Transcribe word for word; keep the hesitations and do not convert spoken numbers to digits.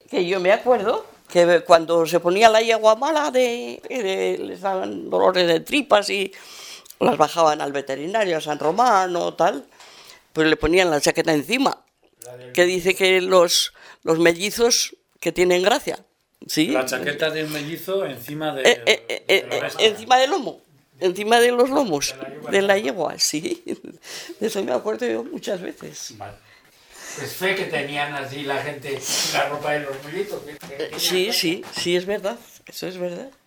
que yo me acuerdo que cuando se ponía la yegua mala, de, de, les daban dolores de tripas y las bajaban al veterinario, a San Román o tal, pues le ponían la chaqueta encima, que dice que los, los mellizos que tienen gracia. ¿Sí? La chaqueta de un mellizo encima de, eh, eh, eh, de la eh, encima del lomo, encima de los lomos de la yegua, sí. De eso me acuerdo yo muchas veces. Vale. Es fe que tenían así la gente la ropa de los militos. Sí, sí, sí, es verdad, eso es verdad.